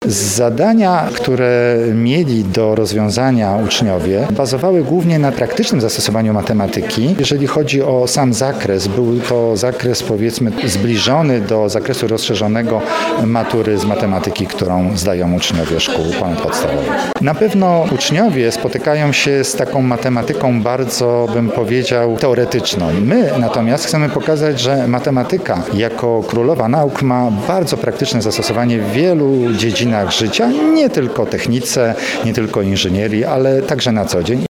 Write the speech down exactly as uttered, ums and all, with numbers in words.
Zadania, które mieli do rozwiązania uczniowie, bazowały głównie na praktycznym zastosowaniu matematyki. Jeżeli chodzi o sam zakres, był to zakres powiedzmy zbliżony do zakresu rozszerzonego matury z matematyki, którą zdają uczniowie szkół ponadpodstawowych. Na pewno uczniowie spotykają się z taką matematyką bardzo, bym powiedział, teoretyczną. My natomiast chcemy pokazać, że matematyka jako królowa nauk ma bardzo praktyczne zastosowanie w wielu dziedzinach życia, nie tylko technice, nie tylko inżynierii, ale także na co dzień.